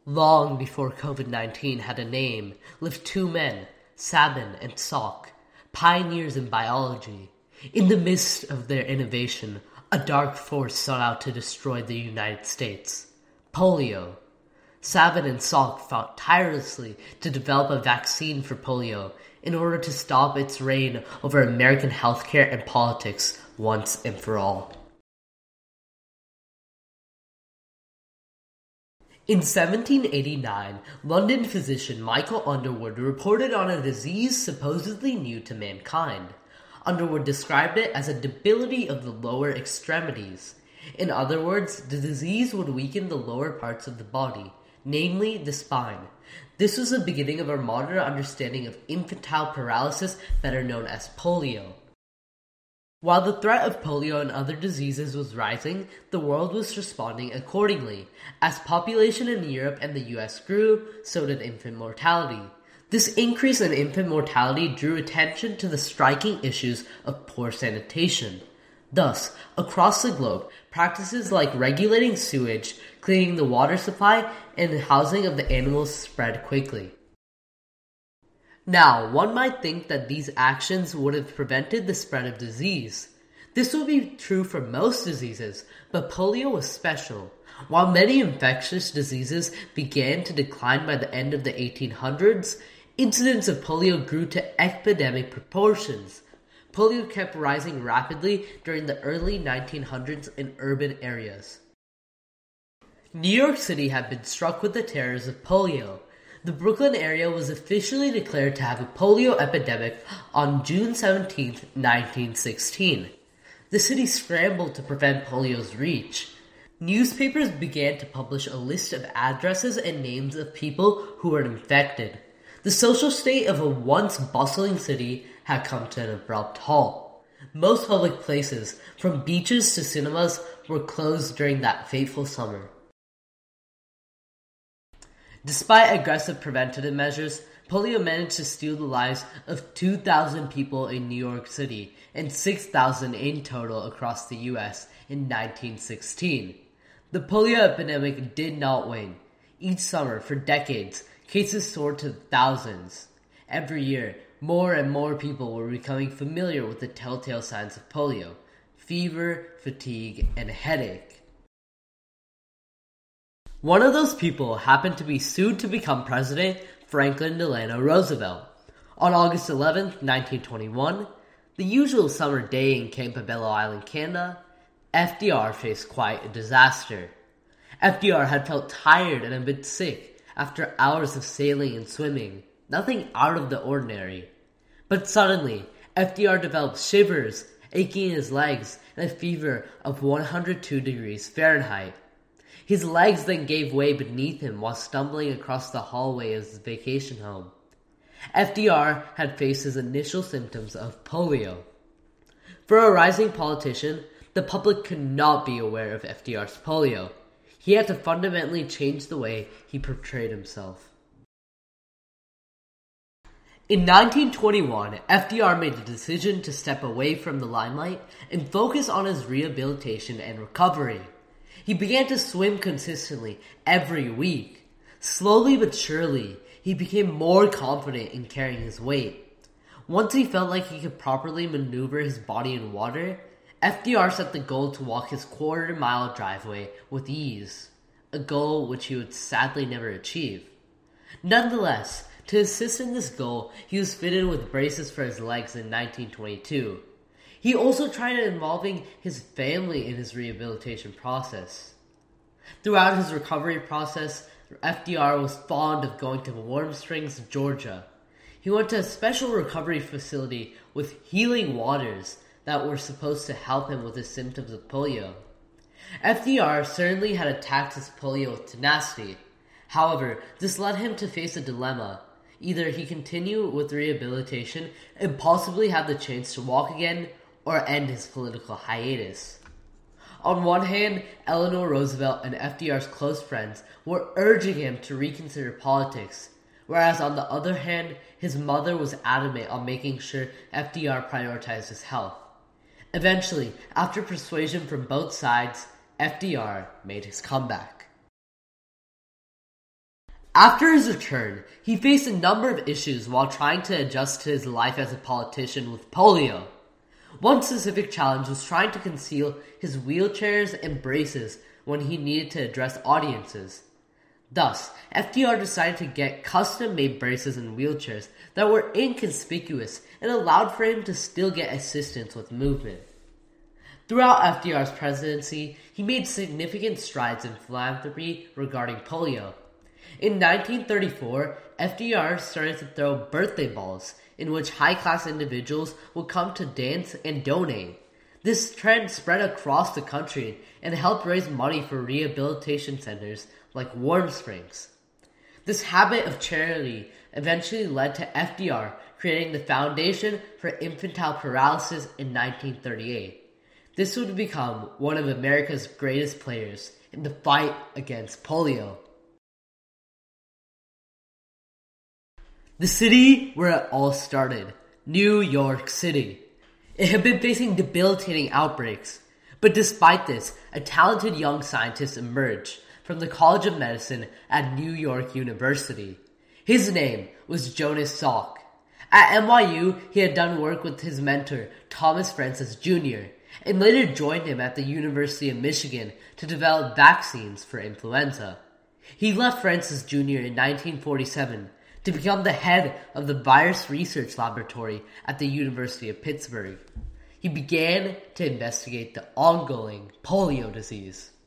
Long before COVID-19 had a name, lived two men, Sabin and Salk, pioneers in biology. In the midst of their innovation, a dark force sought out to destroy the United States: polio. Sabin and Salk fought tirelessly to develop a vaccine for polio in order to stop its reign over American healthcare and politics once and for all. In 1789, London physician Michael Underwood reported on a disease supposedly new to mankind. Underwood described it as a debility of the lower extremities. In other words, the disease would weaken the lower parts of the body, namely the spine. This was the beginning of our modern understanding of infantile paralysis, better known as polio. While the threat of polio and other diseases was rising, the world was responding accordingly. As population in Europe and the US grew, so did infant mortality. This increase in infant mortality drew attention to the striking issues of poor sanitation. Thus, across the globe, practices like regulating sewage, cleaning the water supply, and the housing of the animals spread quickly. Now, one might think that these actions would have prevented the spread of disease. This would be true for most diseases, but polio was special. While many infectious diseases began to decline by the end of the 1800s, incidence of polio grew to epidemic proportions. Polio kept rising rapidly during the early 1900s in urban areas. New York City had been struck with the terrors of polio. The Brooklyn area was officially declared to have a polio epidemic on June 17, 1916. The city scrambled to prevent polio's reach. Newspapers began to publish a list of addresses and names of people who were infected. The social state of a once bustling city had come to an abrupt halt. Most public places, from beaches to cinemas, were closed during that fateful summer. Despite aggressive preventative measures, polio managed to steal the lives of 2,000 people in New York City and 6,000 in total across the US in 1916. The polio epidemic did not wane. Each summer, for decades, cases soared to thousands. Every year, more and more people were becoming familiar with the telltale signs of polio: fever, fatigue, and headache. One of those people happened to be soon-to-become President Franklin Delano Roosevelt. On August 11, 1921, the usual summer day in Campobello Island, Canada, FDR faced quite a disaster. FDR had felt tired and a bit sick after hours of sailing and swimming, nothing out of the ordinary. But suddenly, FDR developed shivers, aching in his legs, and a fever of 102 degrees Fahrenheit. His legs then gave way beneath him while stumbling across the hallway of his vacation home. FDR had faced his initial symptoms of polio. For a rising politician, the public could not be aware of FDR's polio. He had to fundamentally change the way he portrayed himself. In 1921, FDR made the decision to step away from the limelight and focus on his rehabilitation and recovery. He began to swim consistently every week. Slowly but surely, he became more confident in carrying his weight. Once he felt like he could properly maneuver his body in water, FDR set the goal to walk his quarter-mile driveway with ease, a goal which he would sadly never achieve. Nonetheless, to assist in this goal, he was fitted with braces for his legs in 1922. He also tried involving his family in his rehabilitation process. Throughout his recovery process, FDR was fond of going to Warm Springs, Georgia. He went to a special recovery facility with healing waters that were supposed to help him with his symptoms of polio. FDR certainly had attacked his polio with tenacity. However, this led him to face a dilemma. Either he continue with rehabilitation and possibly have the chance to walk again, or end his political hiatus. On one hand, Eleanor Roosevelt and FDR's close friends were urging him to reconsider politics, whereas on the other hand, his mother was adamant on making sure FDR prioritized his health. Eventually, after persuasion from both sides, FDR made his comeback. After his return, he faced a number of issues while trying to adjust to his life as a politician with polio. One specific challenge was trying to conceal his wheelchairs and braces when he needed to address audiences. Thus, FDR decided to get custom-made braces and wheelchairs that were inconspicuous and allowed for him to still get assistance with movement. Throughout FDR's presidency, he made significant strides in philanthropy regarding polio. In 1934, FDR started to throw birthday balls in which high-class individuals would come to dance and donate. This trend spread across the country and helped raise money for rehabilitation centers like Warm Springs. This habit of charity eventually led to FDR creating the Foundation for Infantile Paralysis in 1938. This would become one of America's greatest players in the fight against polio. The city where it all started, New York City. It had been facing debilitating outbreaks, but despite this, a talented young scientist emerged from the College of Medicine at New York University. His name was Jonas Salk. At NYU, he had done work with his mentor, Thomas Francis Jr., and later joined him at the University of Michigan to develop vaccines for influenza. He left Francis Jr. in 1947 to become the head of the Virus Research Laboratory at the University of Pittsburgh. He began to investigate the ongoing polio disease.